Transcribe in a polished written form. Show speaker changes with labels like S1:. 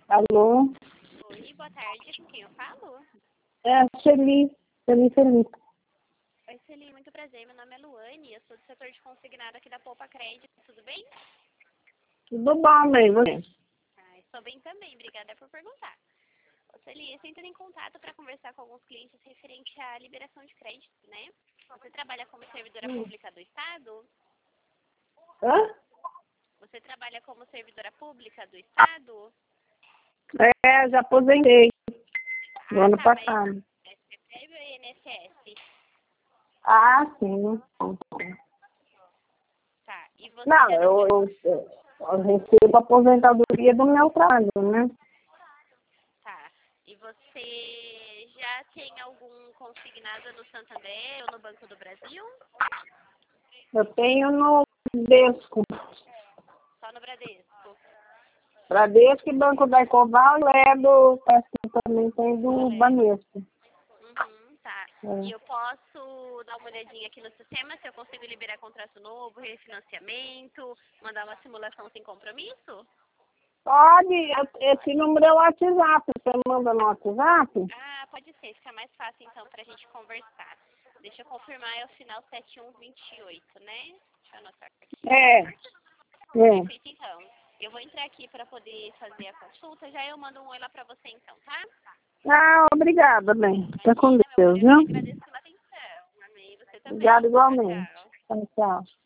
S1: Alô?
S2: Oi, boa tarde. Com quem eu falo?
S1: É a Celi. Feliz.
S2: Oi, Celi, muito prazer. Meu nome é Luane. Eu sou do setor de consignado aqui da Poupa Crédito. Tudo bem?
S1: Tudo bom, bem, você?
S2: Estou bem também. Obrigada por perguntar. Ô, Celi, eu estou entrando em contato para conversar com alguns clientes referente à liberação de crédito, né? Você trabalha como servidora pública do Estado?
S1: Hã?
S2: Você trabalha como servidora pública do Estado?
S1: É, já aposentei no ano
S2: Tá, mas
S1: passado.
S2: você teve o INSS?
S1: Ah, sim.
S2: Tá. E você
S1: Não,
S2: já
S1: eu recebo a aposentadoria do meu trabalho, né?
S2: Tá. E você já tem algum consignado no Santander ou no Banco do Brasil?
S1: Eu tenho no Bradesco.
S2: Só no Bradesco?
S1: Bradesco e Banco da Ecoval e parece que também tem do Banesco.
S2: Tá.
S1: É.
S2: E eu posso dar uma olhadinha aqui no sistema se eu consigo liberar contrato novo, refinanciamento, mandar uma simulação sem compromisso?
S1: Pode, esse número é o WhatsApp. Você manda no WhatsApp?
S2: Ah, pode ser, fica mais fácil então pra gente conversar. Deixa eu confirmar, é o final 7128, né? Deixa eu anotar aqui.
S1: É.
S2: Perfeito, então. Eu vou entrar aqui para poder fazer a consulta, já eu mando um oi lá para você então, tá?
S1: Ah, obrigada, bem. Fica com
S2: Imagina, meu amor,
S1: Deus,
S2: eu que
S1: viu?
S2: agradeço pela atenção. Amém. Você também.
S1: Obrigada
S2: Tchau,
S1: igualmente.
S2: tchau.
S1: Tchau, tchau.